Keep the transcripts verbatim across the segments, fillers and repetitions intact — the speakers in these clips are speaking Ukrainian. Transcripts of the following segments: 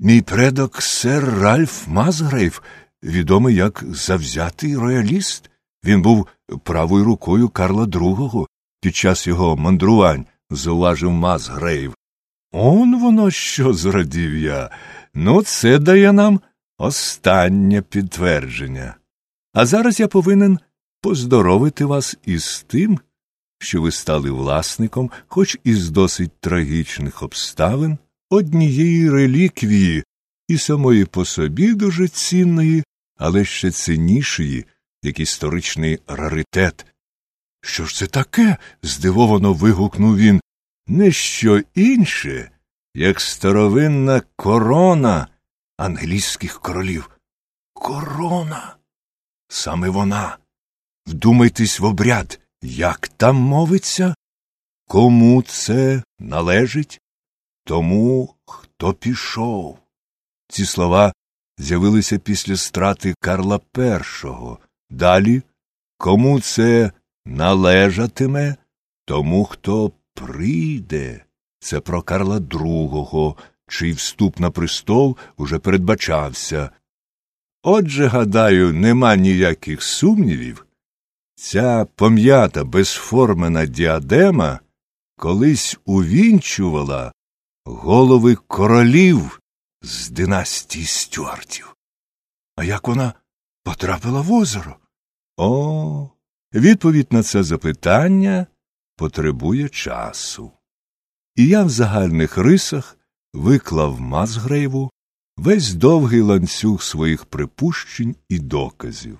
Мій предок сер Ральф Мазгрейв, відомий як завзятий рояліст. Він був правою рукою Карла Другого під час його мандрувань, зауважив Мазгрейв. Он воно що, зрадів я. Ну, це дає нам останнє підтвердження. А зараз я повинен поздоровити вас із тим, що ви стали власником, хоч із досить трагічних обставин, однієї реліквії і самої по собі дуже цінної, але ще ціннішої, як історичний раритет. Що ж це таке? Здивовано вигукнув він. Не що інше, як старовинна корона англійських королів. Корона! Саме вона. Вдумайтесь в обряд. Як там мовиться? Кому це належить? Тому, хто пішов. Ці слова з'явилися після страти Карла Першого. Далі, кому це належатиме? Тому, хто прийде. Це про Карла Другого, чий вступ на престол уже передбачався. Отже, гадаю, нема ніяких сумнівів. Ця пом'ята безформена діадема колись увінчувала голови королів з династії Стюартів. А як вона потрапила в озеро? О, відповідь на це запитання потребує часу. І я в загальних рисах виклав Мазгрейву весь довгий ланцюг своїх припущень і доказів.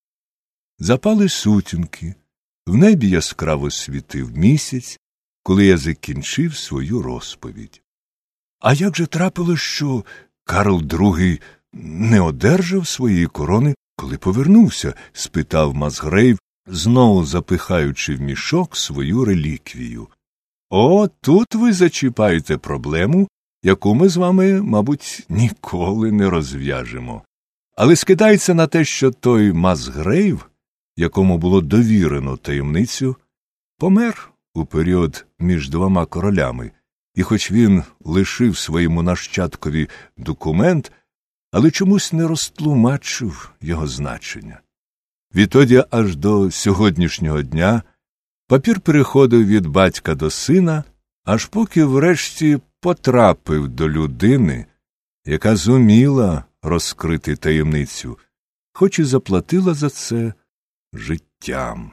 Запали сутінки, в небі яскраво світив місяць, коли я закінчив свою розповідь. А як же трапилось, що Карл Другий не одержав своєї корони, коли повернувся? – спитав Мазгрейв, знову запихаючи в мішок свою реліквію. О, тут ви зачіпаєте проблему, яку ми з вами, мабуть, ніколи не розв'яжемо. Але скидається на те, що той Мазгрейв, якому було довірено таємницю, помер у період між двома королями, і хоч він лишив своєму нащадкові документ, але чомусь не розтлумачив його значення. Відтоді аж до сьогоднішнього дня папір переходив від батька до сина, аж поки врешті потрапив до людини, яка зуміла розкрити таємницю, хоч і заплатила за це життям.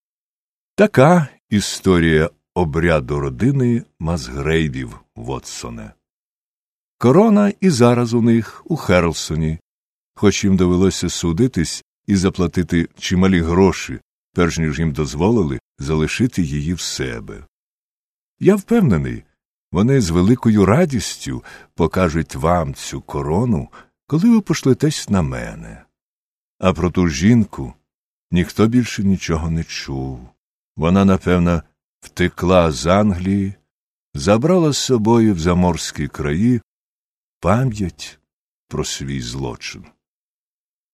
Така історія обряду родини Мазгрейвів, Вотсоне. Корона і зараз у них у Херлсоні, хоч їм довелося судитись і заплатити чималі гроші, перш ніж їм дозволили залишити її в себе. Я впевнений, вони з великою радістю покажуть вам цю корону, коли ви пошлетесь на мене. А про ту жінку ніхто більше нічого не чув. Вона, напевно, втекла з Англії, забрала з собою в заморські краї пам'ять про свій злочин.